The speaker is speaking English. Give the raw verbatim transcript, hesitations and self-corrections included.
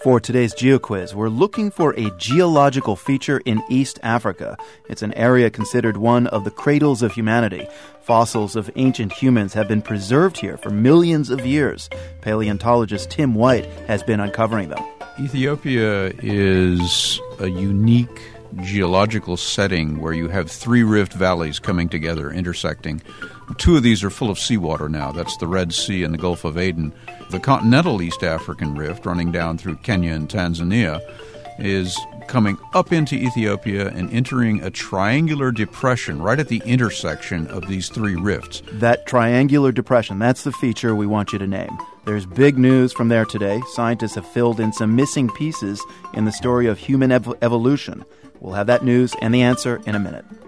For today's GeoQuiz, we're looking for a geological feature in East Africa. It's an area considered one of the cradles of humanity. Fossils of ancient humans have been preserved here for millions of years. Paleontologist Tim White has been uncovering them. Ethiopia is a unique geological setting where you have three rift valleys coming together, intersecting. Two of these are full of seawater now. That's the Red Sea and the Gulf of Aden. The continental East African rift, running down through Kenya and Tanzania, is coming up into Ethiopia and entering a triangular depression right at the intersection of these three rifts. That triangular depression, that's the feature we want you to name. There's big news from there today. Scientists have filled in some missing pieces in the story of human ev- evolution. We'll have that news and the answer in a minute.